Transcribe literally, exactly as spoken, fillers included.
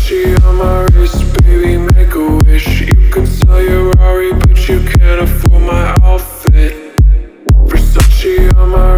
Versace on my wrist, baby, make a wish. You can sell your Rari, but you can't afford my outfit. Versace on my